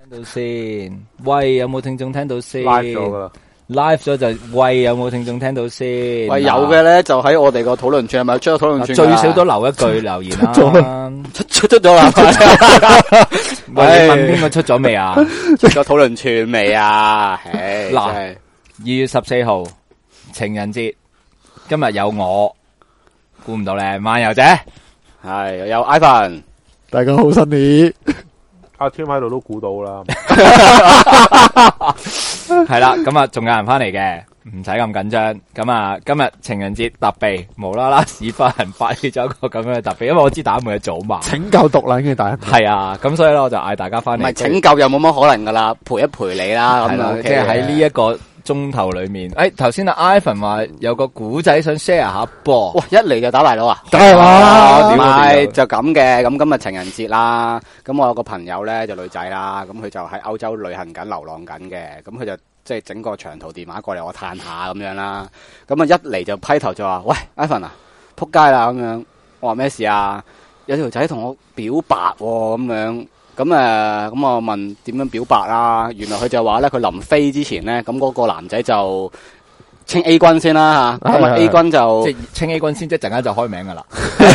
聽到先？喂，有冇聽眾聽到先 live 咗噶啦 ？live 咗就喂，有冇聽眾聽到先？ 喂，有嘅咧就喺我哋個討論串，係咪出咗討論串？ 最少都留一句留言啦。 出咗啦。 喂，你問邊個出咗未啊？ 出咗討論串未啊？ 嗱，2月14號情人節，今日有我，估唔到咧，漫遊姐係有 Ivan， 大家好新年。 阿 Tim 喺度都估到啦， 係啦，咁啊，仲有人翻嚟嘅，唔使咁緊張。咁啊，今日情人節特備，無啦啦屎忽人發起咗一個咁樣嘅特備，因為我知打每日早嘛， 拯救毒撚嘅大家係啊，咁所以咧我就嗌大家翻嚟。 唔係拯救又冇乜可能噶啦，陪一陪你啦，咁樣即係喺呢一個鐘頭裏面。頭先阿 Ivan 話有個古仔想 share 下噃， 哇，一嚟就打大佬啊！ 梗係啦， 唔係就咁嘅，咁今日情人節啦，咁我有個朋友咧就女仔啦，咁佢就喺歐洲旅行緊、流浪緊嘅，咁佢就即係整個長途電話過嚟我嘆下咁樣啦，咁啊一嚟就批頭就話：喂 ，Ivan 啊，撲街啦咁樣，我話咩事啊？有條仔同我表白喎，咁樣。咁我問點樣表白啦？原來佢就話咧，佢臨飛之前咧，咁嗰個男仔就稱 A 君先啦吓，咁啊 A 君就即係稱 A 君先，即係陣間就開名噶啦。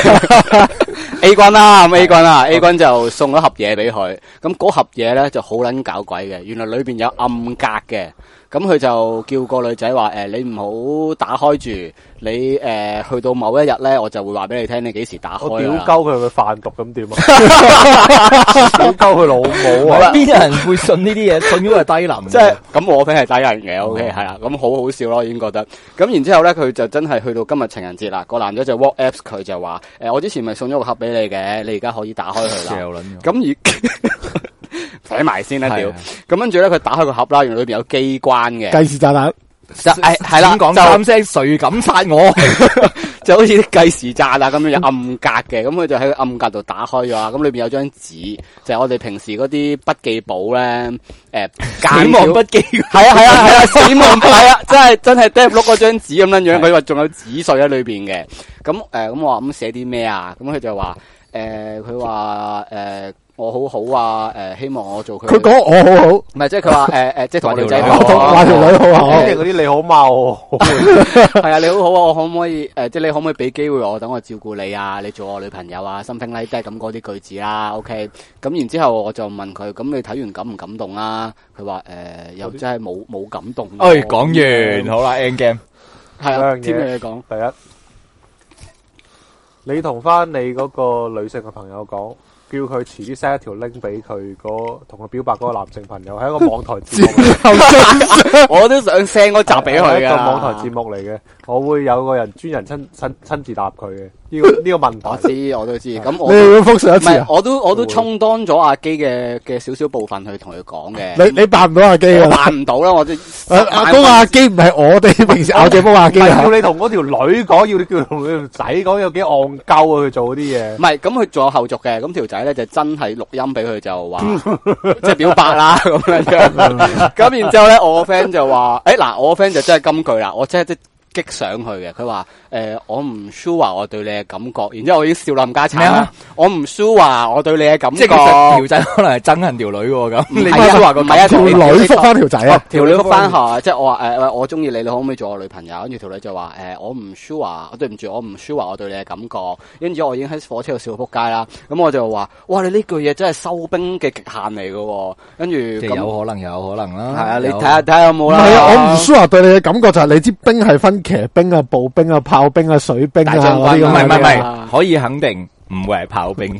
A 君啦，咁 A 君啦，A 君就送咗盒嘢俾佢，咁嗰盒嘢咧就好撚搞鬼嘅，原來裏邊有暗格嘅，咁佢就叫個女仔話你唔好打開住，你去到某一日咧，我就會話俾你聽，你幾時打開。 我屌鳩佢販毒咁點啊？屌鳩佢老母啊！ 邊有人會信呢啲嘢？信咗係低能， 即係咁我 friend 係低人嘅，OK 係啦，咁好好笑咯，已經覺得。咁然之後咧，佢就真係去到今日情人節啦，個男仔就 WhatsApp 佢就話我之前咪送咗個盒俾你嘅，你而家可以打開佢啦。咁睇埋先啦，屌！咁跟住咧，佢打開個盒啦，原來裏邊有機關嘅計時炸彈， 係啦， 講三聲，誰敢殺我？ 就好似啲計時炸啦咁樣有暗格嘅，咁佢就喺個暗格度打開咗，咁裏邊有張紙，就係我哋平時嗰啲筆記簿咧， 死亡筆記， 係啊，死亡係啊，真係 Dave 碌嗰張紙咁樣樣，佢話仲有紙碎喺裏邊嘅，咁我話咁寫啲咩啊？咁佢就話佢話我好好啊，希望我做佢。 佢講我好好， 唔係即係佢話即係同個女仔講， 話條女好好， 即係嗰啲你好嘛， 係啊，你好好啊，我可唔可以即係你可唔可以俾機會我，等我照顧你啊？你做我女朋友啊，something like that咁嗰啲句子啦，OK。咁然之後我就問佢，咁你睇完感唔感動啊？佢話又真係冇感動。 講完好啦 ，end game 係啊，聽你講。 第一，你同翻你嗰個女性嘅朋友講。叫佢遲啲 send 一條 link 俾佢同佢表白嗰個男性朋友，係一個網台節目。 我都想 send 嗰集俾佢嘅。 一個網台節目嚟嘅，我會有個人專人親自答佢嘅。呢個問題， 我都知。咁你要復述一次啊？ 我都充當咗阿基嘅少少部分去同佢講嘅。 你扮唔到阿基啊？ 扮唔到啦，我即阿基唔係我哋平時咬隻幫阿基啊。 要你同嗰條女講，要你叫同佢條仔講，有幾戇鳩啊！佢做嗰啲嘢。 唔係，咁佢仲有後續嘅。咁條仔咧就真係錄音俾佢，就話即係表白啦咁樣。咁然之後咧，我個 friend 就話：嗱，我個 friend 就真係金句啦，我真係激上去嘅。佢話我唔 sure 話我對你嘅感覺，然之後我已經笑冧家產啦。我唔 sure 話我對你嘅感覺， 即係其實條仔可能係憎恨條女喎咁。 你話個唔係啊？ 條女覆翻條仔啊？ 條女覆翻下，即係我話我中意你，你可唔可以做我女朋友？跟住條女就話我唔 sure 話，對唔住，我唔 sure 話我對你嘅感覺。跟住我已經喺火車度笑到仆街啦。咁我就話：哇！你呢句嘢真係收兵嘅極限嚟㗎。跟住即係有可能啦。 係啊，你睇下有冇啦。 唔係啊，我唔 sure 話對你嘅感覺就係你知兵係分騎兵啊、步兵啊、炮兵啊、水兵啊嗰啲咁。 唔係，可以肯定唔會係炮兵，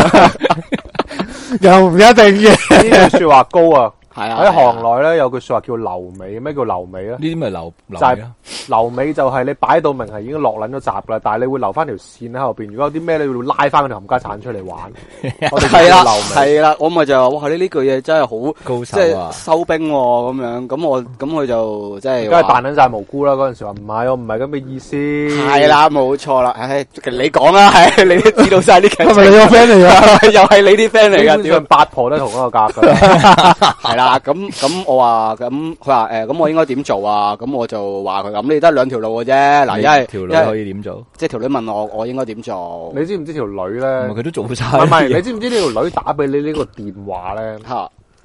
又唔一定嘅。 呢句說話高啊！ 係啊， 喺行內咧有句說話叫留尾，咩叫留尾咧？ 呢啲咪留就係留尾就係你擺到明係已經落撚咗閘啦，但係你會留翻條線喺後邊。如果有啲咩你會拉翻嗰條冚家鏟出嚟玩。 係啦，我咪就話哇！你呢句嘢真係好高手啊， 即係收兵咁樣。咁佢就即係梗係扮撚晒無辜啦。嗰陣時話唔係，我唔係咁嘅意思。 係啦，冇錯啦。你講啦，係你都知道晒啲劇情。 係咪你個 friend 嚟噶？ 又係你啲 friend 嚟噶？ 點八婆都係同一個格噶。 係啦，咁我話咁，佢話咁我應該點做啊？咁我就話佢咁，你得兩條路嘅啫。嗱，一係條女可以點做？ 即係條女問我應該點做？ 你知唔知條女咧？ 佢都做晒。 唔係，你知唔知呢條女打俾你呢個電話咧？ 吓，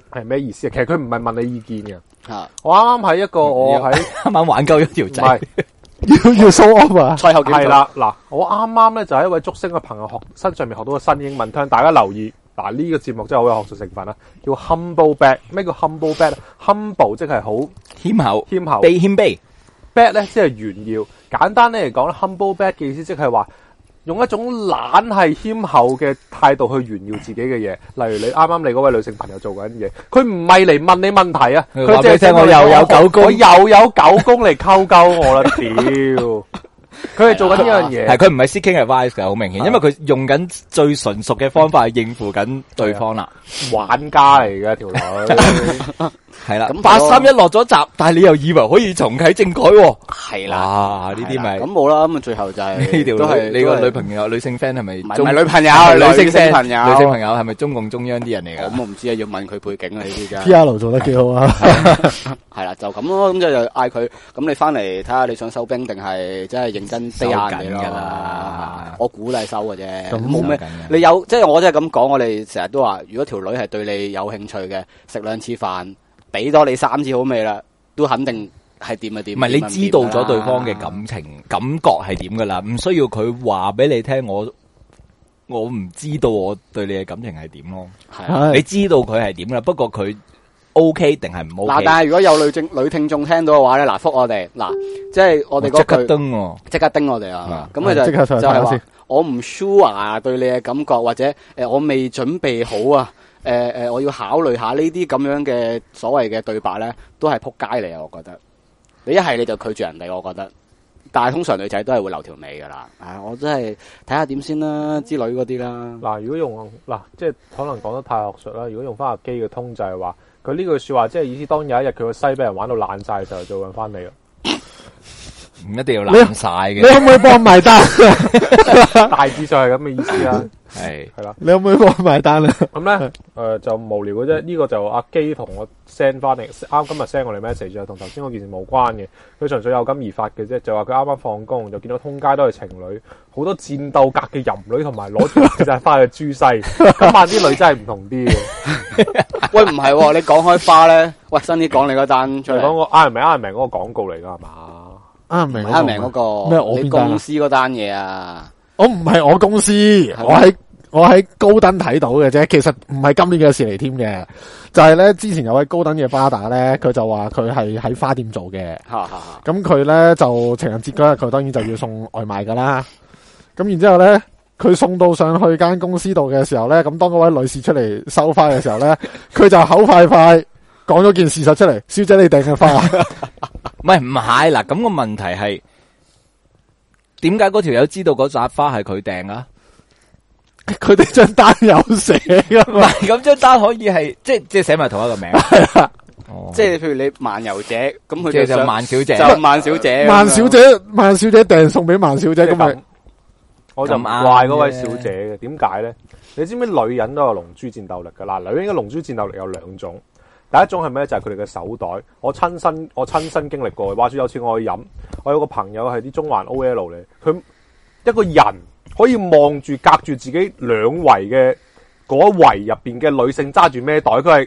係咩意思啊？其實佢唔係問你意見嘅。 吓我啱啱喺一個我喺啱啱玩夠咗條唔仔係， 要 show off 啊！ 賽後檢討係啦嗱，我啱啱咧就喺一位竹升嘅朋友身上面學到個新英文聽，大家留意嗱，呢個節目真係好有學術成分啦，叫 humble bag。咩叫 humble bag？humble 即係好謙厚， 謙厚謙卑。 ，bag 咧即係炫耀。簡單咧嚟講咧 ，humble bag 嘅意思即係話用一種懶係謙厚嘅態度去炫耀自己嘅嘢。例如你啱啱你嗰位女性朋友做緊嘢，佢唔係嚟問你問題啊，佢話俾你聽我又有狗公我又有狗公嚟溝鳩我啦，屌！佢係做緊呢樣嘢， 係佢唔係 seeking advice 嘅，好明顯，因為佢用緊最純熟嘅方法去應付緊對方啦。 玩家嚟嘅條女。 係啦， 咁 831落咗閘，但係你又以為可以重啟政改喎？ 係啦， 啊，呢啲咪咁冇啦，咁啊最後就係呢條都係你個女朋友女性 friend 係咪唔係中唔係女朋友女性女性朋友女性朋友係咪中共中央啲人嚟㗎？ 咁我唔知啊，要問佢背景啊呢啲真係。 P.R. 做得幾好啊！ 係啦，就咁咯，咁就嗌佢，咁你翻嚟睇下你想收兵定係真係認真飛下人哋收緊㗎咯啦。 我估係收嘅啫， 咁冇咩收緊嘅。 你有即係我真係咁講，我哋成日都話，如果條女係對你有興趣嘅，食兩次飯，俾多你3次好味啦，都肯定係掂啊掂。 唔係你知道咗對方嘅感情感覺係點㗎啦，唔需要佢話俾你聽，我唔知道我對你嘅感情係點咯。 係啊。 你知道佢係點㗎啦，不過佢 OK 定係唔 OK？ 嗱，但係如果有女聽眾聽到嘅話咧，嗱，覆我哋，嗱，即係我哋即刻嗰句登喎。 即刻叮我哋啊！咁佢即刻上去就係話睇下先我唔 sure 啊，對你嘅感覺或者我未準備好啊，我要考慮下呢啲咁樣嘅所謂嘅對白咧，都係撲街嚟啊！我覺得你一係你就拒絕人哋，我覺得，但係通常女仔都係會留條尾噶啦。我真係睇下點先啦，之類嗰啲啦。 嗱，如果用嗱，即係可能講得太學術啦。如果用翻阿基嘅通就係話，佢呢句說話即係意思，當有一日佢個西俾人玩到爛晒嘅時候，就揾翻你啦。 唔一定要爛晒嘅， 你可唔可以幫我埋單？ 大致上係咁嘅意思啦， 係係啦。 你可唔可以幫我埋單啊？ 咁咧，就無聊嘅啫。呢個就阿基同我 send 翻嚟，啱今日 send 我哋 message 就同頭先嗰件事冇關嘅。佢純粹有感而發嘅啫，就話佢啱啱放工就見到通街都係情侶，好多戰鬥格嘅淫女同埋攞住女仔翻去珠西。今晚啲女真係唔同啲嘅。 喂，唔係喎，你講開花咧，喂，新啲講你嗰單出嚟， 講個啱唔明嗰個廣告嚟㗎係嘛？ 啱明啱明嗰個咩我邊單啊你公司嗰單嘢啊？ 我唔係我公司，我喺高登睇到嘅啫。其實唔係今年嘅事嚟添嘅，就係咧之前有位高登嘅巴打咧，佢就話佢係喺花店做嘅。咁佢咧就情人節嗰日，佢當然就要送外賣噶啦。咁然之後咧，佢送到上去間公司度嘅時候咧，咁當嗰位女士出嚟收花嘅時候咧，佢就口快快講咗件事實出嚟，小姐你訂嘅花。 唔係嗱？咁個問題係點解嗰條友知道嗰扎花係佢訂啊？ 佢哋張單有寫噶嘛？ 咁張單可以係即係寫埋同一個名，哦即係譬如你漫遊者，咁佢即係就想萬小姐， 就萬小姐， 萬小姐訂送俾萬小姐咁咪咁我就唔怪嗰位小姐嘅。點解咧？你知唔知女人都有龍珠戰鬥力噶？嗱，女人嘅龍珠戰鬥力有2種。第一種係咩？就係佢哋嘅手袋。我親身經歷過。話說有次我去飲，我有個朋友係啲中環 OL 嚟，佢一個人可以望住隔住自己2圍嘅嗰一圍入邊嘅女性揸住咩袋？佢係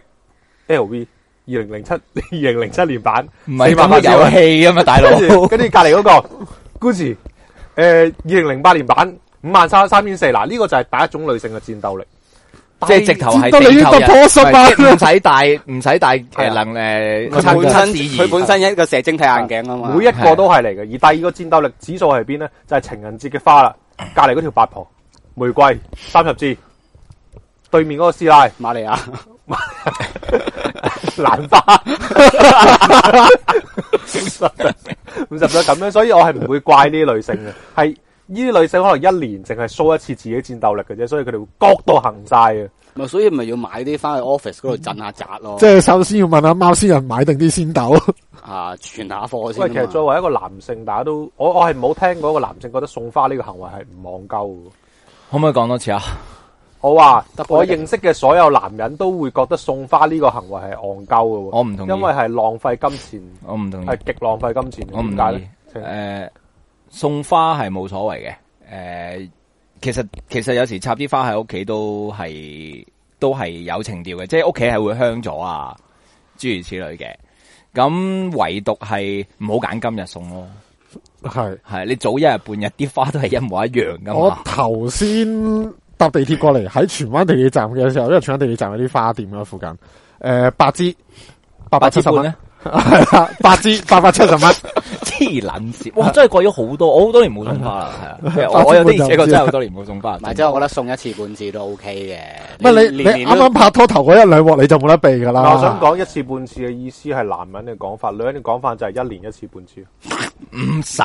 LV 2007年版， 唔係咁嘅遊戲啊嘛，大佬。 跟住隔離嗰個 Gucci 2008年版53,400。嗱，呢個就係第一種女性嘅戰鬥力。 即係直頭係戰鬥力已經突破10萬唔使戴佢本身一個射晶體眼鏡啊嘛， 每一個都係嚟嘅。而第二個戰鬥力指數係邊咧？就係情人節嘅花啦。隔離嗰條八婆玫瑰30支，對面嗰個師奶瑪利亞蘭花50咗咁樣，所以我係唔會怪呢啲女性嘅。係呢啲女性可能一年淨係 show 一次自己戰鬥力嘅啫，所以佢哋會各度行晒嘅。 咪所以咪要買啲翻去 office 嗰度鎮下宅咯。 即係首先要問下貓仙人買定啲仙豆。 存下貨先。 喂，其實作為一個男性，大家都我係冇聽過一個男性覺得送花呢個行為係唔戇鳩嘅。 可唔可以講多次啊？ 我話我認識嘅所有男人都會覺得送花呢個行為係戇鳩嘅。 我唔同意， 因為係浪費金錢。 我唔同意， 係極浪費金錢。 我唔同意。送花係冇所謂嘅。其實有時插啲花喺屋企都都係有情調嘅，即係屋企係會香咗啊，諸如此類嘅。咁唯獨係唔好揀今日送咯。係你早一日半日啲花都係一模一樣噶嘛。 我頭先搭地鐵過嚟喺荃灣地鐵站嘅時候，因為荃灣地鐵站有啲花店啦附近，八支870蚊咧，係啦，8支870蚊， 黐撚線，哇！真係貴咗好多，我好多年冇送花啦，係啊，我有啲而且確真係好多年冇送花。 唔係，即係我覺得送一次半次都 OK 嘅。 唔係你啱啱拍拖頭嗰1-2鑊你就冇得避噶啦。 我想講一次半次嘅意思係男人嘅講法，女人嘅講法就係1年1次半次。 唔需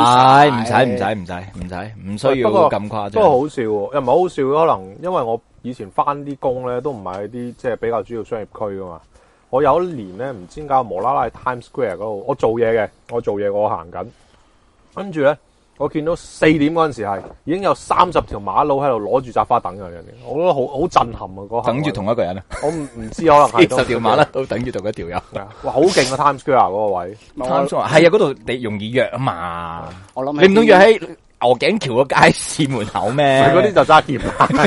要咁誇張。 不過好笑喎，又唔係好笑，可能因為我以前翻啲工咧都唔係啲即係比較主要商業區噶嘛。我有一年咧唔知點解無啦啦喺 Times Square 嗰度，我做嘢我行緊，跟住咧我見到4點嗰陣時係已經有30條馬佬喺度攞住紮花等嘅人，我覺得好震撼啊！嗰等住同一個人啊！ 我唔知可能係 40條馬啦，都等住同一條友。 哇，好勁啊 Times Square 嗰個位 ，Times Square 係啊，嗰度你容易約啊嘛。 我諗你唔通約喺鵝頸橋個街市門口咩？ 嗰啲就揸劍，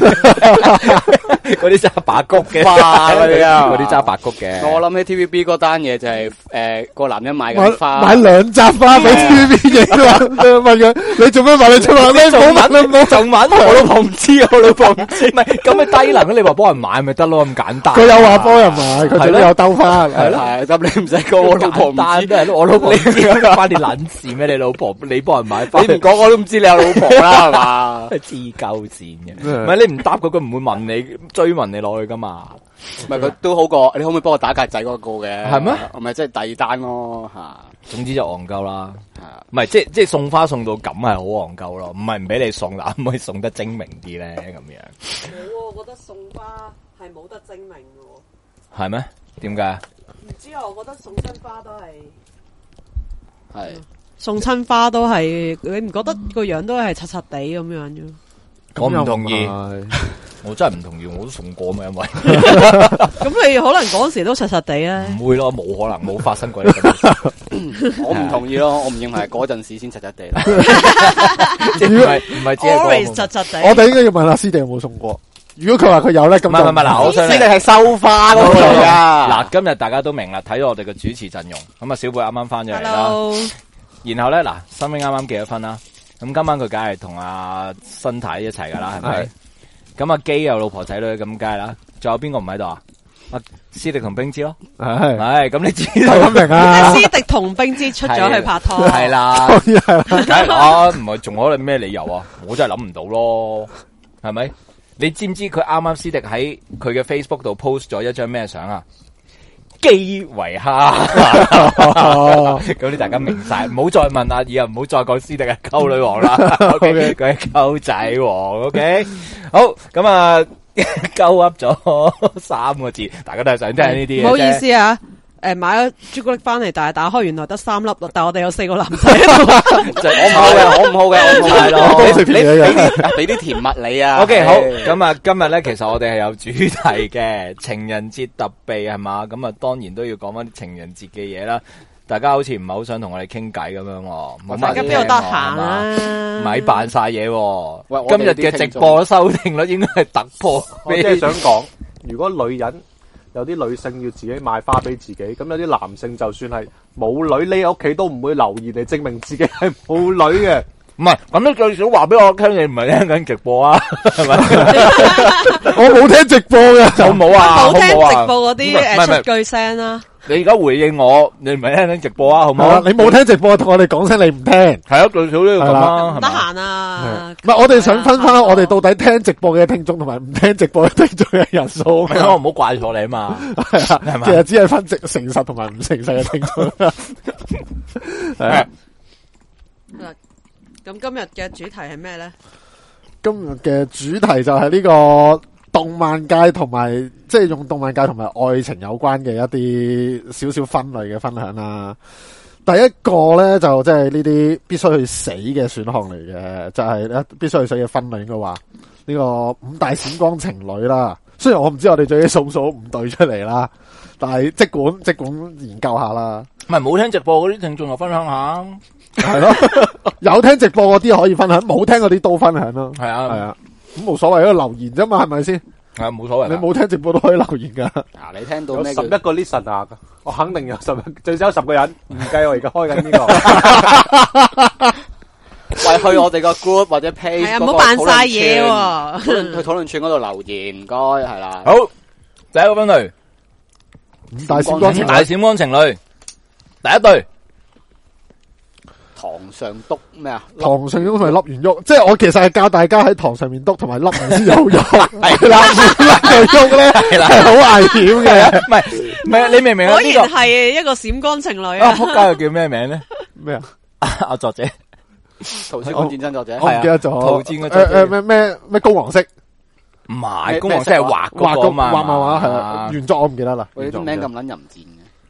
嗰啲揸白菊嘅花嗰啲啊，嗰啲揸白菊嘅。 我諗起 TVB 嗰單嘢就係個男人買緊花， 買2紮花俾 TVB 影啦。問佢你做咩買你出嚟？你冇問，你冇仲問？ 我老婆唔知，我老婆唔知。唔係咁咪低能，你話幫人買咪得咯，咁簡單。 佢有話幫人買，佢都有兜花。 係咯，咁你唔使講我老婆唔知， 都係我老婆唔知，關你撚事咩？你老婆你幫人買花， 你唔講我都唔知你有老婆啦，係嘛？ 黐鳩線嘅，唔係你唔答佢，佢唔會問你追問你攞去噶嘛。 唔係佢都好過，你可唔可以幫我打格仔嗰個嘅？ 係咩？ 唔係即係第二單咯嚇。 總之就戇鳩啦，唔係即係送花送到咁係好戇鳩咯，唔係唔俾你送啦，可唔可以送得精明啲咧？咁樣冇喎，我覺得送花係冇得精明嘅喎。 係咩？點解？ 唔知啊，我覺得送親花都係送親花都係，你唔覺得個樣都係柒柒地咁樣啫？ 我唔同意，我真係唔同意，我都送過嘛，因為咁你可能嗰時都柒柒地咧？ 唔會咯，冇可能，冇發生過呢件事。 我唔同意咯，我唔認為係嗰陣時先柒柒地啦。 唔係只係 always 柒柒地。 我哋應該要問下師弟有冇送過。如果佢話佢有咧，咁唔係嗱，我想師弟係收花嗰個嚟噶。 嗱，今日大家都明啦，睇到我哋嘅主持陣容，咁啊，小貝啱啱翻咗嚟啦。然後咧，嗱，新兵啱啱結咗婚啦，咁今晚佢梗係同阿新太一齊噶啦，係咪？咁阿基有老婆仔女，咁梗係啦。仲有邊個唔喺度啊？阿師弟同冰芝咯，係咁你知道咁明啊？ 師弟同冰芝出咗去拍拖， 係啦，我唔係仲可能咩理由啊？我真係諗唔到咯，係咪？你知唔知佢啱啱師弟喺佢嘅 Facebook 度 post 咗一張咩相啊？基維哈，咁啲大家明晒，唔好再問啦，以後唔好再講師弟係溝女王啦，OK，佢係溝仔王 ，OK， 好，咁啊，鳩噏咗3個字，大家都係想聽呢啲嘢。 唔好意思啊。買咗朱古力翻嚟，但係打開原來得3粒，但係我哋有4個男仔。 我唔好嘅，係咯。你俾啲甜蜜你啊。 OK， 好，咁啊，今日咧其實我哋係有主題嘅，情人節特備係嘛，咁啊當然都要講翻啲情人節嘅嘢啦。大家好似唔係好想同我哋傾偈咁樣喎， 大家邊度得閒啊？ 咪扮晒嘢。今日嘅直播收聽率應該係突破。 我即係想講，如果女人。有啲女性要自己買花俾自己，咁有啲男性就算係冇女匿喺屋企都唔會留言嚟證明自己係冇女嘅。 唔係，咁你最少話俾我聽，你唔係聽緊直播啊？係咪？ 我冇聽直播嘅， 有冇啊？ 冇聽直播嗰啲出句聲啦。 你而家回應我，你唔係聽緊直播啊？好唔好？ 你冇聽直播，同我哋講聲你唔聽。 係啊，最少都要咁啦。 得閒啊！ 唔係，我哋想分翻我哋到底聽直播嘅聽眾同埋唔聽直播嘅聽眾嘅人數。 我唔好怪錯你啊嘛。 係啊，其實只係分誠實同埋唔誠實嘅聽眾。係。 咁今日嘅主題係咩咧？ 今日嘅主題就係呢個動漫界同埋即係用動漫界同埋愛情有關嘅一啲少少分類嘅分享啦。第一個咧就即係呢啲必須去死嘅選項嚟嘅，就係咧必須去死嘅分類應該話呢個5大閃光情侶啦。雖然我唔知我哋最數5對出嚟啦，但係即管研究下啦。 唔係冇聽直播嗰啲聽眾就分享下。 係咯，有聽直播嗰啲可以分享，冇聽嗰啲都分享咯。 係啊， 咁冇所謂，一個留言啫嘛，係咪先？ 係冇所謂。 你冇聽直播都可以留言噶。 你聽到有咩 11個 listener，我肯定有最少有10個人，唔計我而家開緊呢個。 喂，去我哋個 group 或者 page 係啊，唔好扮晒嘢喎。 去討論串嗰度留言，唔該，係啦。 好，第一個分類， 大閃光情侶，第一對。 堂上篤咩啊？ 堂上篤同埋笠完喐，即係我其實係教大家喺堂上面篤同埋笠完先有喐，係啦，唔喐咧係好危險嘅。 唔係，你明唔明啊？ 果然係一個閃光情侶啊！ 仆街又叫咩名咧？ 咩啊？ 阿作者， 圖書館戰爭作者， 我唔記得咗。 圖戰嘅咩高黃色？ 唔係，高黃色係畫嗰個嘛？ 畫漫畫係啊，原作我唔記得啦。 喂，啲名咁撚淫賤嘅。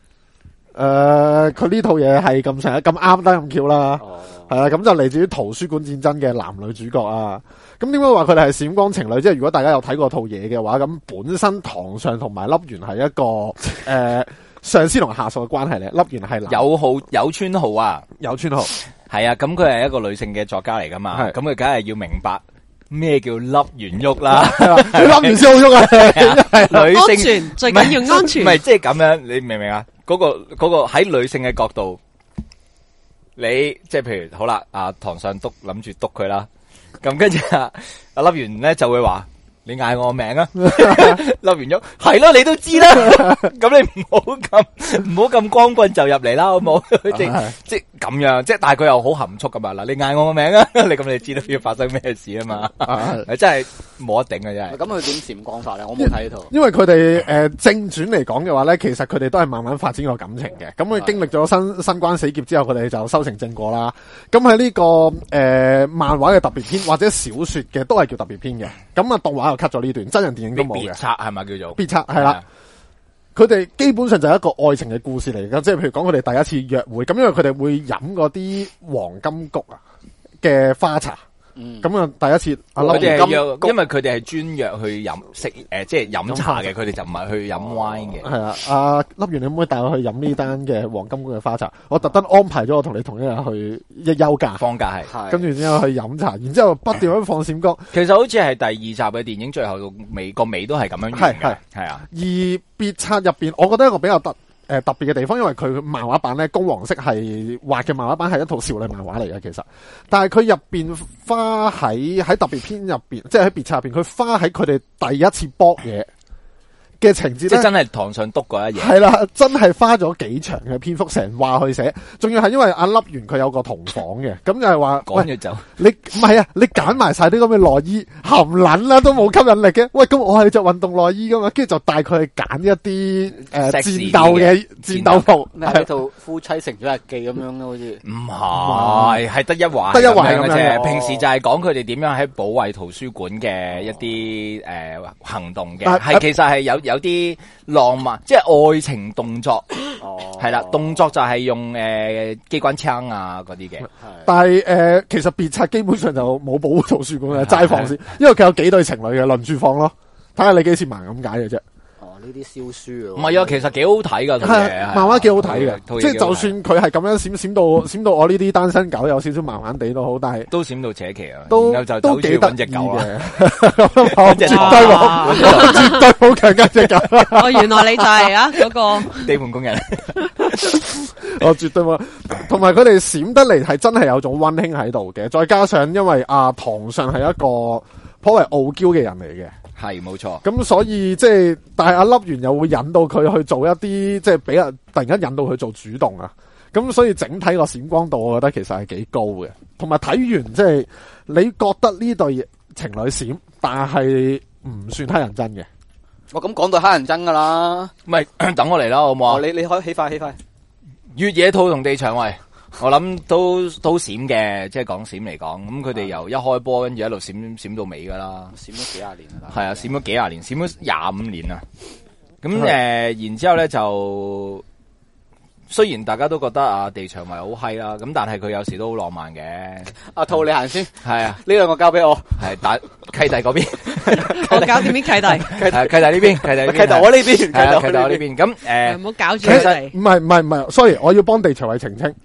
佢呢套嘢係咁成日咁啱得咁巧啦，係啦，咁就嚟自於圖書館戰爭嘅男女主角啊。咁點解話佢哋係閃光情侶？即係如果大家有睇過套嘢嘅話，咁本身堂上同埋笠原係一個上司同下屬嘅關係咧。笠原係有川浩啊， 有川浩係啊，咁佢係一個女性嘅作家嚟噶嘛，咁佢梗係要明白咩叫笠原喐啦， 你笠完先好喐啊， 女性安全最緊要安全， 唔係即係咁樣，你明唔明啊？嗰個喺女性嘅角度，你即係譬如好啦，堂上諗住篤佢啦，咁跟住阿笠原咧就會話：你嗌我名啊，笠原喐係咯，你都知啦，咁你唔好咁光棍就入嚟啦，好冇？即係咁樣，即係但係佢又好含蓄噶嘛。嗱，你嗌我個名啊，你知道要發生咩事啊嘛？真係冇得頂嘅真係。 咁佢點閃光法咧？我冇睇呢套。 因為佢哋正傳嚟講嘅話咧，其實佢哋都係慢慢發展個感情嘅。咁佢經歷咗新關死劫之後，佢哋就修成正果啦。咁喺呢個漫畫嘅特別篇或者小說嘅都係叫特別篇嘅。咁啊動畫又 cut 咗呢段，真人電影都冇嘅。 別冊係咪叫做？別冊係啦。佢哋基本上就係一個愛情嘅故事嚟嘅，即係譬如講佢哋第一次約會，咁因為佢哋會飲嗰啲黃金谷嘅花茶。咁啊，第一次佢哋係因為佢哋係專約去飲即係飲茶嘅，佢哋就唔係去飲 wine 嘅。 係啊，笠原你可唔可以帶我去飲呢單嘅黃金嘅花茶？我特登安排咗我同你同一日去休假放假係，跟住之後去飲茶，然之後不斷咁放閃光。 其實好似係第二集嘅電影最後個尾都係咁樣完嘅，係啊。 而別冊入邊，我覺得一個比較特別嘅地方，因為佢漫畫版咧，公黃色係畫嘅漫畫版係一套少女漫畫嚟嘅，其實，但係佢入邊花喺特別篇入邊，即係喺別冊入邊，佢花喺佢哋第一次搏嘢嘅情節咧， 即係真係堂上篤嗰一嘢， 係啦，真係花咗幾長嘅篇幅成話去寫，仲要係因為阿笠原佢有個同房嘅，咁就係話趕住走， 你唔係啊，你揀埋晒啲咁嘅內衣含撚啦，都冇吸引力嘅，喂，咁我係着運動內衣噶嘛，跟住就帶佢去揀一啲戰鬥嘅戰鬥服， 係套夫妻成咗日記咁樣咯，好似唔係得一環咁啫，平時就係講佢哋點樣喺保衛圖書館嘅一啲行動嘅，係其實係有啲浪漫，即係愛情動作，係啦，動作就係用機關槍啊嗰啲嘅。 但係其實別冊基本上就冇保護圖書館嘅，齋放先，因為佢有幾對情侶嘅輪住放咯，睇下你幾時盲咁解嘅啫。 呢啲燒書唔係啊，其實幾好睇噶， 漫畫幾好睇嘅，即係就算佢係咁樣閃到我呢啲單身狗有少少盲盲地都好，但係都閃到扯旗啊， 都幾得意狗嘅，絕對好強嘅隻狗。 哦，原來你就係嗰個地盤工人， 我絕對冇。同埋佢哋閃得嚟係真係有種溫馨喺度嘅，再加上因為堂上係一個頗為傲嬌嘅人嚟嘅。 係冇錯， 咁所以即係，但係阿笠原又會引到佢去做一啲，即係俾人突然間引到佢做主動啊！咁所以整體個閃光度，我覺得其實係幾高嘅。同埋睇完即係，你覺得呢對情侶閃，但係唔算黑人憎嘅。 我咁講到黑人憎噶啦， 唔係等我嚟啦，好唔好啊？ 你可以起快， 越野兔同地場喂。我諗都閃嘅，即係講閃嚟講，咁佢哋由一開波跟住一路閃到尾噶啦， 閃咗幾廿年啦， 係啊，閃咗幾廿年，閃咗25年啊，咁然之後咧就雖然大家都覺得地場咪好閪啦，咁但係佢有時都好浪漫嘅。 阿兔你行先， 係啊， 呢兩個交俾我， 係打契弟嗰邊， 我搞掂啲契弟， 契弟呢邊， 契弟我呢邊， 契弟我呢邊，咁唔好搞住佢哋。唔係，sorry， 我要幫地場位澄清。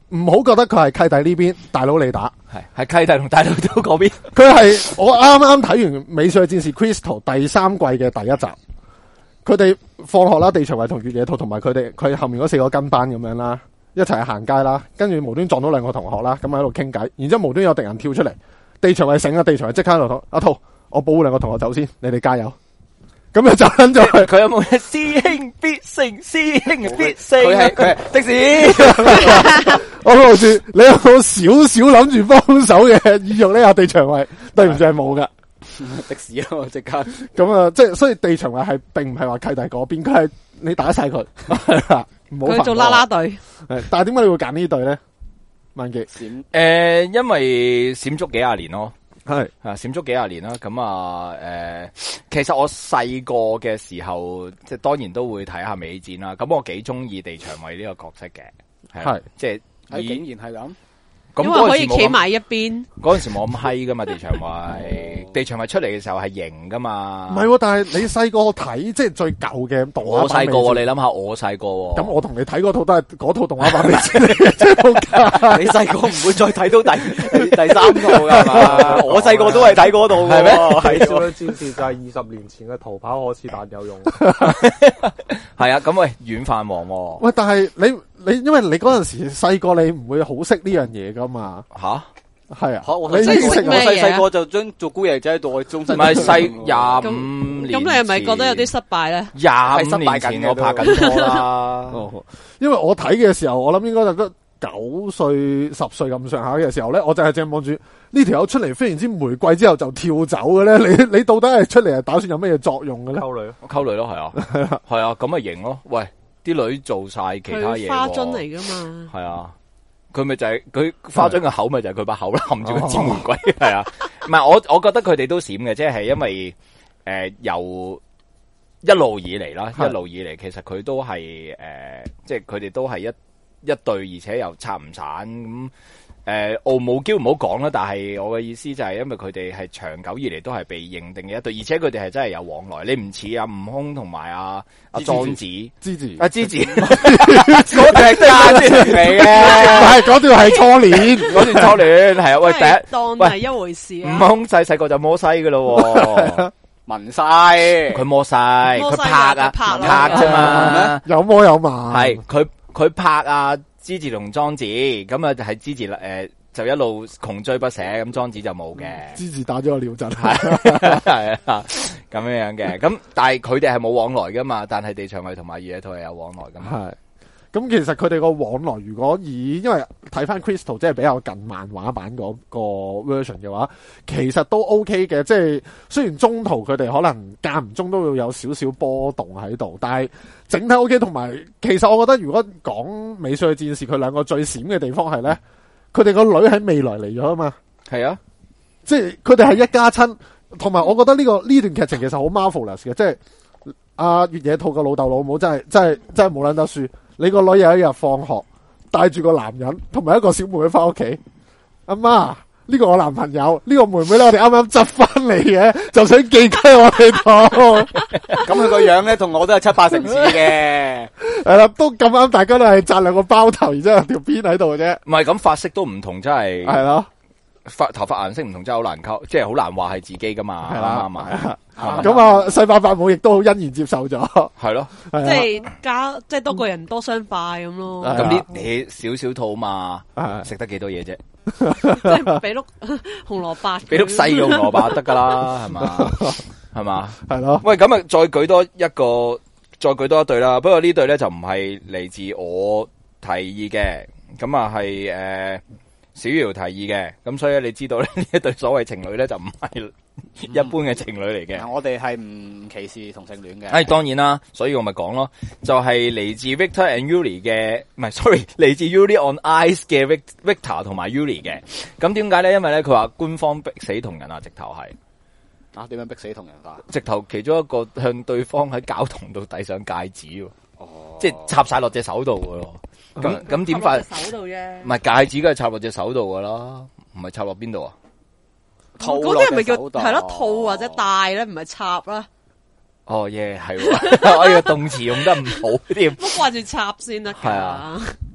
唔好覺得佢係契弟呢邊，大佬你打， 係契弟同大佬都嗰邊。 佢係我啱啱睇完《美少女戰士 Crystal》第3季嘅第1集，佢哋放學啦，地場衛同月野兔同埋佢後面嗰4個跟班咁樣啦，一齊行街啦，跟住無端撞到2個同學啦，咁喺度傾偈，然之後無端有敵人跳出嚟，地場衛醒啊，地場衛即刻喺度講阿兔，我保護2個同學走先，你哋加油。咁就走緊咗佢有冇師兄必勝，師兄必勝？佢係的士。 我老住，你有冇少少諗住幫手嘅意欲呢？阿地場衛，對唔住係冇噶。 的士咯，即刻。 咁啊，即係所以地場衛係並唔係話契弟嗰邊，佢係你打晒佢， 佢做啦啦隊。 但係點解你會揀呢隊咧？萬記因為閃足幾廿年咯。係閃足幾廿年啦，咁啊其實我細個嘅時候，即係當然都會睇下美戰啦。咁我幾中意地場衛呢個角色嘅，係即係竟然係咁。 因為可以企埋一邊。 嗰陣時冇咁閪噶嘛，地場衛，地場衛出嚟嘅時候係型噶嘛。 唔係，但係你細個睇即係最舊嘅動畫版。 我細個，你諗下我細個。 咁我同你睇嗰套都係嗰套動畫版美戰嚟嘅，真係好假。 你細個唔會再睇到第3套噶嘛？我細個都係睇嗰套嘅。係咩？ 係少女戰士就係20年前嘅逃跑可是但有用。 係啊，咁喂，軟飯王喎。 喂，但係你因為你嗰陣時細個，你唔會好識呢樣嘢噶嘛？ 吓？ 係啊， 我細個就將做姑爺仔喺度，終身唔係細25年。 咁你係咪覺得有啲失敗咧 ？25年前我拍緊拖啦。 因為我睇嘅時候，我諗應該就得9歲、10歲咁上下嘅時候咧，我就係淨係望住呢條友出嚟，忽然之玫瑰之後就跳走嘅咧。你到底係出嚟係打算有咩作用嘅咧？ 溝女， 溝女咯，係啊，係啊，咁咪型咯。喂，啲女做晒其他嘢， 花樽嚟噶嘛？ 係啊。佢咪就係佢花樽嘅口，咪就係佢把口啦，含住個支玫瑰，係啊。唔係我覺得佢哋都閃嘅，即係因為由一路以嚟啦，一路以嚟其實佢都係即係佢哋都係一對，而且又拆唔散咁。傲冇驕唔好講啦，但係我嘅意思就係因為佢哋係長久以嚟都係被認定嘅一對，而且佢哋係真係有往來。你唔似阿悟空同埋阿莊子，芝子嗰段係假先嚟嘅， 唔係嗰段係初戀， 嗰段初戀係啊。喂，第一當係一回事啊。 悟空細個就摩西噶咯， 文西佢摩西，佢拍啫嘛， 有摩有馬， 係佢拍啊。芝子同莊子咁啊，係芝子就一路窮追不捨，咁莊子就冇嘅。 芝子打咗個尿陣， 係啊，咁樣嘅。咁但係佢哋係冇往來噶嘛，但係地場衛同埋月野兔係有往來噶嘛。 係。咁其實佢哋個往來，如果因為睇翻 Crystal 即係比較近漫畫版嗰個 version 嘅話，其實都 OK 嘅。即係雖然中途佢哋可能間唔中都會有少少波動喺度，但係整體 OK。同埋其實我覺得如果講美少女戰士，佢兩個最閃嘅地方係咧，佢哋個女喺未來嚟咗啊嘛。 係啊， 即係佢哋係一家親。同埋我覺得呢段劇情其實好 marvelous 嘅，即係阿月野兔個老豆老母真係冇撚得輸。你個女有一日放學，帶住個男人同埋一個小妹妹翻屋企，阿媽呢個我男朋友，呢個妹妹咧我哋啱啱執翻嚟嘅，就想寄雞我哋度。 咁佢個樣咧同我都係7、8成似嘅， 係啦，都咁啱，大家都係紮兩個包頭，然之後有條辮喺度嘅啫。 唔係咁髮色都唔同，真係係咯。 頭髮顏色唔同真係好難溝，即係好難話係自己噶嘛，係啦嘛。 咁啊，細伯伯母亦都好欣然接受咗， 係咯， 即係多個人多雙快咁咯。 咁你少少肚嘛，食得幾多嘢啫？ 即係俾碌紅蘿蔔， 俾碌細嘅紅蘿蔔得噶啦，係嘛？係嘛？ 係咯。 喂，咁啊，再舉多一對啦。不過呢對咧就唔係嚟自我提議嘅，咁啊係小瑤提議嘅，咁所以你知道咧呢一對所謂情侶咧就唔係一般嘅情侶嚟嘅。 我哋係唔歧視同性戀嘅。 當然啦，所以我咪講咯，就係嚟自 Victor and Yuri 嘅，唔係 sorry，嚟自 Yuri on Ice 嘅 Victor 同埋 Yuri 嘅。咁點解咧？因為咧佢話官方逼死同人啊，直頭係點樣逼死同人法？ 直頭其中一個向對方喺教堂度遞上戒指，即係插晒落隻手度噶咯。咁點法？ 手度啫， 唔係戒指，梗係插落隻手度噶啦，唔係插落邊度啊？ 嗰啲係咪叫係咯套或者戴咧？唔係插啦。 哦耶，係，我呢個動詞用得唔好添。 唔好掛住插先得。係啊，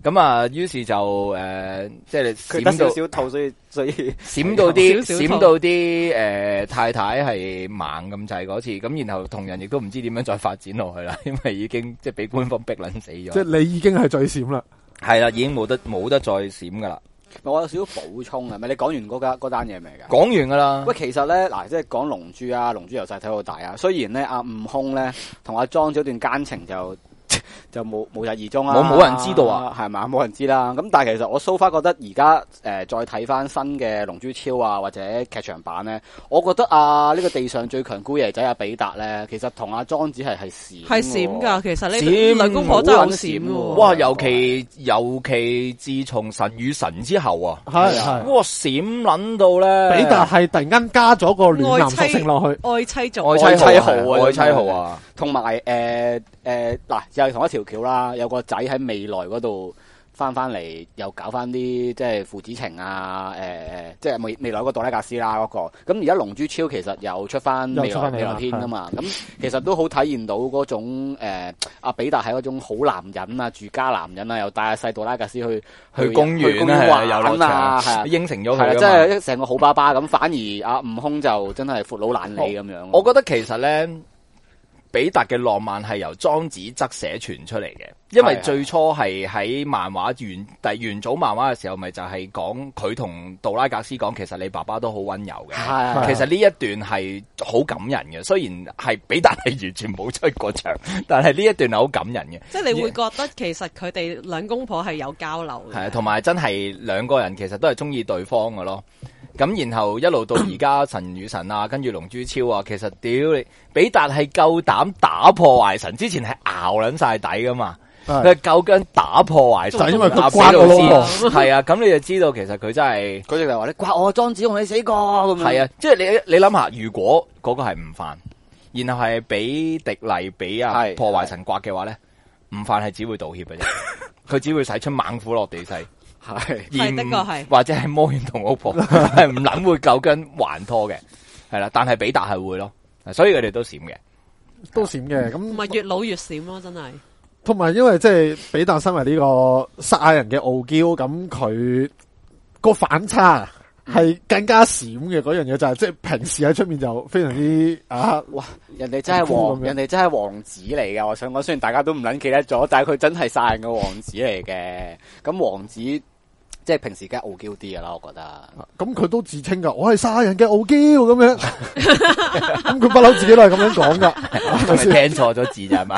咁啊，於是就即係佢得閃到少少肚，所以閃到啲少少閃到啲太太係盲咁滯嗰次，咁然後同人亦都唔知點樣再發展落去啦，因為已經即係俾官方逼撚死咗。 即係你已經係最閃啦， 係啦，已經冇得再閃噶啦。 我有少少補充啊，咪你講完嗰單嘢未㗎？ 講完噶啦。 喂，其實咧嗱，即係講龍珠啊，龍珠由細睇到大啊。雖然咧阿悟空咧同阿莊嗰段奸情就無疾而終啦， 冇人知道啊， 係嘛，冇人知啦。咁但係其實我 so far 覺得而家再睇翻新嘅龍珠超啊，或者劇場版咧，我覺得呢個地上最強姑爺仔阿比達咧，其實同阿莊子係閃㗎。其實呢兩公婆真係好閃喎。 哇！尤其自從神與神之後啊， 係哇閃撚到咧， 比達係突然間加咗個暖男屬性落去， 愛妻號啊，同埋嗱，又係同一條橋啦，有個仔喺未來嗰度翻嚟，又搞翻啲即係父子情啊，即係未來嗰個杜拉格斯啦嗰個。咁而家龍珠超其實又出翻未來篇噶嘛，咁其實都好體現到嗰種阿比達係嗰種好男人啊，住家男人啊，又帶阿細杜拉格斯去公園玩啊，係啊， 應承咗佢， 係啊，即係成個好爸爸咁。反而阿悟空就真係闊佬懶理咁樣。 我覺得其實咧，比達嘅浪漫係由莊子側寫傳出嚟嘅，因為最初係喺漫畫元祖漫畫嘅時候，咪就係講佢同杜拉格斯講，其實你爸爸都好溫柔嘅。其實呢一段係好感人嘅，雖然係比達係完全冇出過場，但係呢一段係好感人嘅。 即係你會覺得其實佢哋兩公婆係有交流嘅， 係啊，同埋真係兩個人其實都係中意對方嘅咯。咁然後一路到而家神與神啊，跟住龍珠超啊，其實屌你比達係夠膽打破壞神，之前係熬撚晒底噶嘛，佢係夠膽打破壞神， 就因為佢刮我咯， 係啊，咁你就知道其實佢真係， 佢哋就話你刮我莊子，我你死過咁樣。係啊，即係你諗下，如果嗰個係悟飯，然後係俾迪麗俾破壞神刮嘅話咧，悟飯係只會道歉嘅啫，佢只會使出猛虎落地勢。 係的確係， 或者係魔怨同老婆係唔諗會夠根還拖嘅，係啦，但係比達係會咯，所以佢哋都閃嘅， 咁唔係越老越閃咯，真係。 同埋因為即係比達身為呢個撒亞人嘅傲嬌，咁佢個反差係更加閃嘅嗰樣嘢就係即係平時喺出面就非常之哇！人哋真係王子嚟噶，我想講，雖然大家都唔捻記得咗，但係佢真係撒亞人嘅王子嚟嘅。咁王子即係平時梗係傲嬌啲噶啦，我覺得。咁佢都自稱噶，我係撒亞人嘅傲嬌咁樣。咁佢不嬲自己都係咁樣講噶， 係咪聽錯咗字咋係嘛？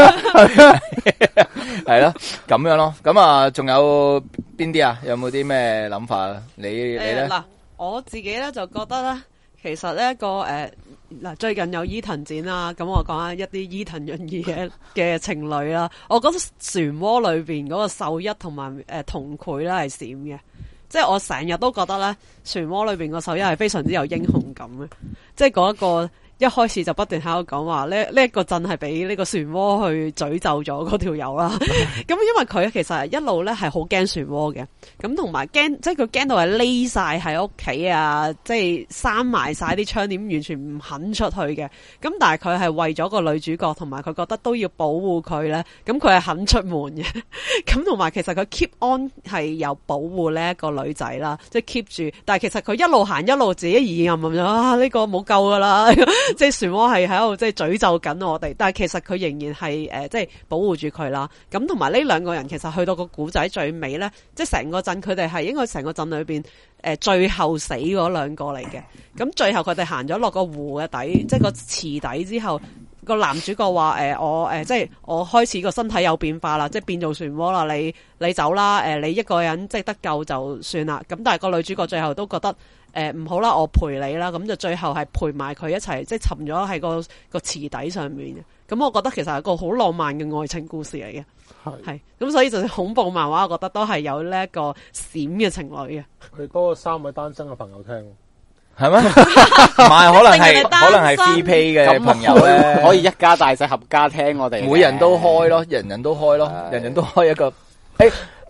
係咯，咁樣咯。咁啊，仲有邊啲啊？有冇啲咩諗法啊？你咧？ 嗱，我自己咧就覺得咧，其實呢嗱最近有伊藤展啦，咁我講下一啲伊藤潤二嘅情侶啦。我覺得漩渦裏邊嗰個秀一同埋桐繪咧係閃嘅，即係我成日都覺得咧漩渦裏邊個秀一係非常之有英雄感嘅，即係嗰一個。一開始就不斷喺度講話呢一個鎮係俾呢個漩渦去詛咒咗嗰條友啦。咁因為佢其實係一路咧係好驚漩渦嘅，咁同埋驚即係佢驚到係匿晒喺屋企啊，即係閂埋晒啲窗簾，完全唔肯出去嘅。咁但係佢係為咗個女主角，同埋佢覺得都要保護佢咧，咁佢係肯出門嘅。咁同埋其實佢 keep on 係有保護呢一個女仔啦，即係 keep 住。但係其實佢一路行一路自己疑暗咁樣呢個冇救噶啦。即係漩渦係喺度即係詛咒緊我哋，但係其實佢仍然係即係保護住佢啦。咁同埋呢兩個人其實去到個古仔最尾咧，即係成個鎮佢哋係應該成個鎮裏邊最後死嗰兩個嚟嘅。咁最後佢哋行咗落個湖嘅底，即係個池底之後，個男主角話即係我開始個身體有變化啦，即係變做漩渦啦，你走啦，你一個人即係得救就算啦。咁但係個女主角最後都覺得。唔好啦，我陪你啦，咁就最後係陪埋佢一齊，即係沉咗喺個池底上面嘅。咁我覺得其實係一個好浪漫嘅愛情故事嚟嘅，係咁所以就恐怖漫畫，我覺得都係有呢一個閃嘅情侶嘅。 佢多3位單身嘅朋友聽， 係咩？唔係，可能係 free pay 嘅朋友咧， 可以一家大細合家聽我哋， 每人都開咯，人人都開咯，人人都開一個。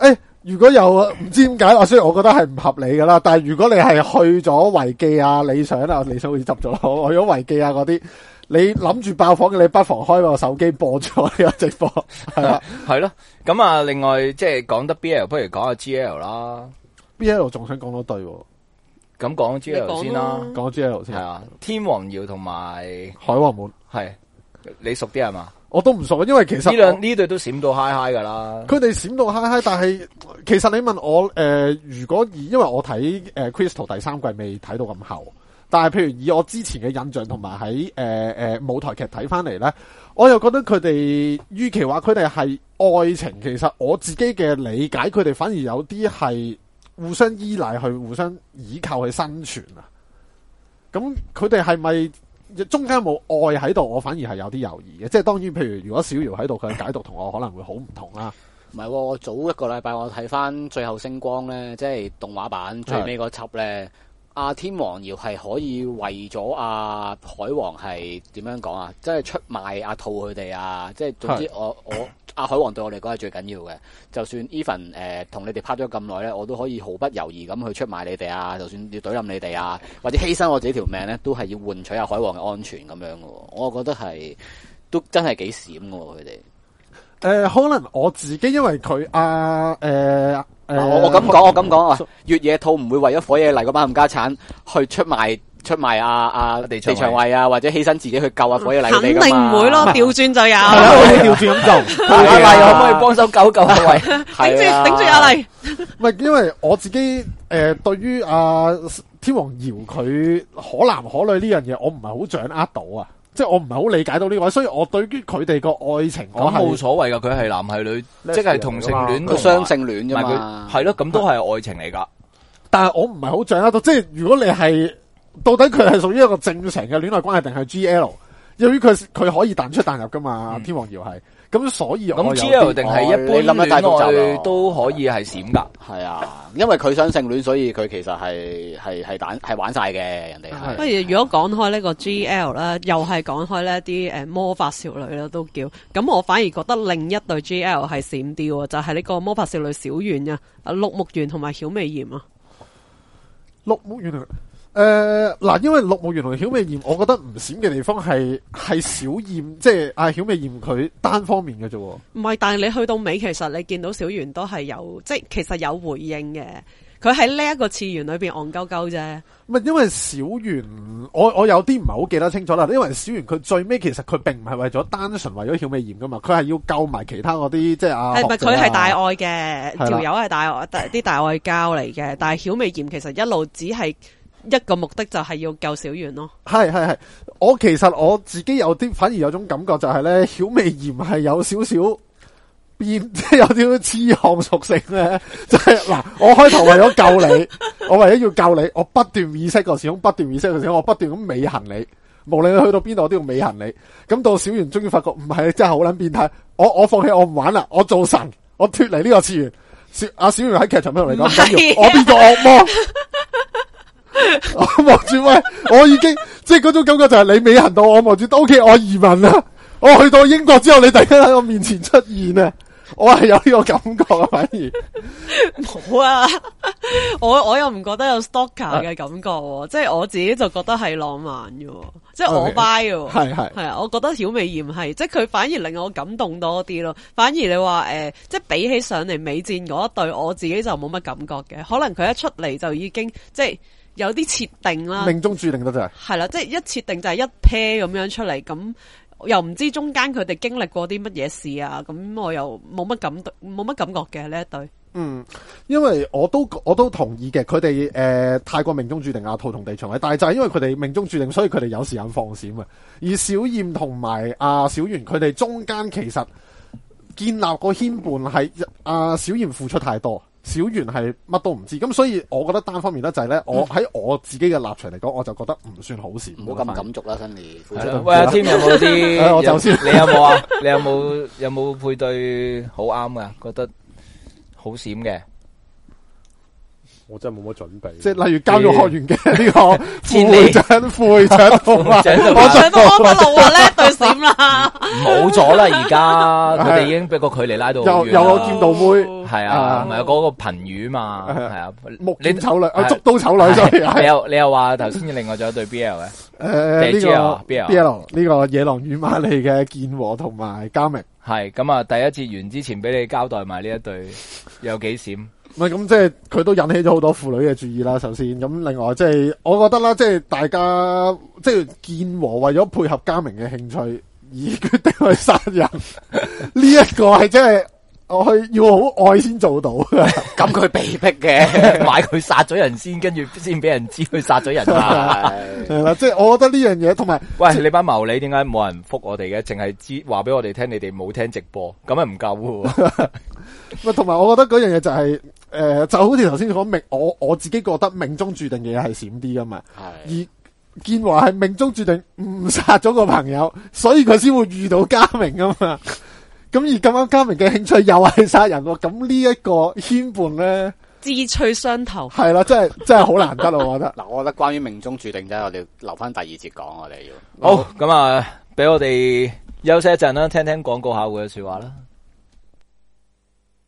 如果有唔知點解，雖然我覺得係唔合理噶啦，但係如果你係去咗維記啊、理想啊，理想好似執咗咯，去咗維記啊嗰啲，你諗住爆房嘅，你不妨開個手機播咗呢個直播，係啦， 係咯。咁啊，另外即係講得 BL， 不如講下 GL 啦。 BL 仲想講多對， 咁講 GL 先啦， 講 GL 先係啊。天王遙同埋海王門係你熟啲係嘛？ 我都唔熟，因為其實呢對都閃到嗨嗨噶啦。 佢哋閃到嗨嗨，但係其實你問我如果因為我睇Crystal 第3季未睇到咁後，但係譬如以我之前嘅印象同埋喺舞台劇睇翻嚟咧，我又覺得佢哋與其話佢哋係愛情，其實我自己嘅理解，佢哋反而有啲係互相依賴去互相依靠去生存啊。咁佢哋係咪？中間冇愛喺度，我反而係有啲猶豫嘅。即係當然，譬如如果小瑤喺度，佢嘅解讀同我可能會好唔同啦。 唔係，我早一個禮拜我睇翻最後星光咧，即係動畫版最尾嗰輯咧，阿天王遙係可以為咗阿海王係點樣講啊？即係出賣阿兔佢哋啊！即係總之我阿海王對我嚟講係最緊要嘅。就算 even 同你哋拍咗咁耐咧，我都可以毫不猶豫咁去出賣你哋啊！就算要懟冧你哋啊，或者犧牲我自己條命咧，都係要換取阿海王嘅安全咁樣嘅。我覺得係都真係幾閃嘅佢哋。 可能我自己因為佢我咁講啊，月野兔唔會為咗火野麗嗰班冚家產去出賣阿地場衛啊，或者犧牲自己去救阿火野麗佢哋㗎嘛。 肯定唔會咯，調轉就有。 係啦，好似調轉咁做。 阿麗可唔可以幫手救阿衛？ 頂住阿麗。 唔係，因為我自己對於天王遙佢可男可女呢樣嘢，我唔係好掌握到啊。即係我唔係好理解到呢位，所以我對於佢哋個愛情，我係冇所謂噶，佢係男係女，即係同性戀， 佢雙性戀啫嘛， 係咯，咁都係愛情嚟噶。 但係我唔係好掌握到，即係如果你係到底佢係屬於一個正常嘅戀愛關係，定係 GL？由於佢可以彈出彈入噶嘛，天王遙係。咁所以咁 GL 定係一般戀愛都可以係閃噶， 係啊，因為佢雙性戀，所以佢其實係玩晒嘅人哋係。 不如如果講開呢個 GL 啦，又係講開呢啲魔法少女啦都叫，咁我反而覺得另一對 GL 係閃啲喎，就係呢個魔法少女小圓啊，綠木原同埋曉美炎啊。 綠木原嗱，因為綠木原同曉美炎，我覺得唔閃嘅地方係小艷，即係曉美炎佢單方面嘅啫。唔係，但係你去到尾，其實你見到小圓都係有，即係其實有回應嘅。佢喺呢一個次元裏邊戇鳩鳩啫。唔係，因為小圓， 我有啲唔係好記得清楚啦。因為小圓佢最尾其實佢並唔係為咗單純為咗曉美炎噶嘛，佢係要救埋其他嗰啲即係係咪佢係大愛嘅條友係大愛啲大愛膠嚟嘅，但係曉美炎其實一路只係一個目的就係要救小圓咯。 係，我其實我自己有啲反而有種感覺就係咧，曉美炎係有少少變，即係有啲痴漢屬性咧。就係嗱，我開頭為咗救你，我為咗要救你，我不斷 reset 個時空，不斷 reset 個時空，我不斷咁美行你，無論你去到邊度我都要美行你。咁到小圓終於發覺唔係，真係好撚變態，我放棄，我唔玩啦，我做神，我脫離呢個次元。小圓喺劇場度嚟講唔緊要，我變咗惡魔。我望住喂，我已經即係嗰種感覺就係你美行到我望住都 OK，我移民啦，我去到英國之後，你突然間喺我面前出現啊！我係有呢個感覺啊，反而冇啊！我又唔覺得有 stalker 嘅感覺，即係我自己就覺得係浪漫嘅，即係我 buy 嘅。係啊，我覺得曉美炎係，即係佢反而令我感動多啲咯。反而你話即係比起上嚟美戰嗰一對，我自己就冇乜感覺嘅。可能佢一出嚟就已經即係有啲設定啦， 命中注定得就係。係啦，即係一設定就係一 pair 咁樣出嚟咁。又唔知中間佢哋經歷過啲乜嘢事啊，咁我又冇乜感覺嘅呢一對。 因為我都同意嘅，佢哋太過命中注定阿兔同地場位，但係就係因為佢哋命中注定，所以佢哋有時間放閃啊。而小艷同埋阿小圓，佢哋中間其實建立個牽絆係阿小艷付出太多。小圓係乜都唔知，咁所以我覺得單方面咧就係咧，我喺我自己嘅立場嚟講，我就覺得唔算好事。 唔好咁感觸啦，新年。 喂，阿添有冇啲？ 我就先， 你有冇啊？你有冇配對好啱噶？覺得好閃嘅？ 我真係冇乜準備。 即係例如教育學院嘅呢個副會長同埋， 我想到安德路話叻對閃啦， 冇咗啦，而家佢哋已經俾個距離拉到好遠啦。 有個劍道妹， 係啊，唔係嗰個頻魚嘛，係啊， 木劍醜女，捉刀醜女，所以你又話頭先另外仲有對 BL 嘅， 呢個 BL 呢個野狼與瑪麗嘅劍和同埋嘉明。 係咁啊！第一節完之前俾你交代埋呢一對有幾閃， 唔係咁即係佢都引起咗好多婦女嘅注意啦。首先咁，另外即係我覺得啦，即係大家即係劍和為咗配合嘉明嘅興趣而決定去殺人，呢一個係真係我去要好愛先做到嘅。 咁佢被逼嘅， 買佢殺咗人先，跟住先俾人知佢殺咗人啊！ 係啦，即係我覺得呢樣嘢，同埋喂，你班謀利點解冇人覆我哋嘅？淨係知話俾我哋聽，你哋冇聽直播，咁係唔夠嘅。 喂，同埋我覺得嗰樣嘢就係就好似頭先講我自己覺得命中注定嘅嘢係閃啲噶嘛。而建華係命中注定誤殺咗個朋友，所以佢先會遇到嘉明啊嘛。咁而咁啱嘉明嘅興趣又係殺人喎，咁呢一個牽絆咧， 志趣相投， 係啦，真係好難得咯，我覺得。 嗱，我覺得關於命中注定啫，我哋留翻第二節講，我哋要。 好，咁啊，俾我哋休息一陣啦，聽聽廣告客戶嘅說話啦。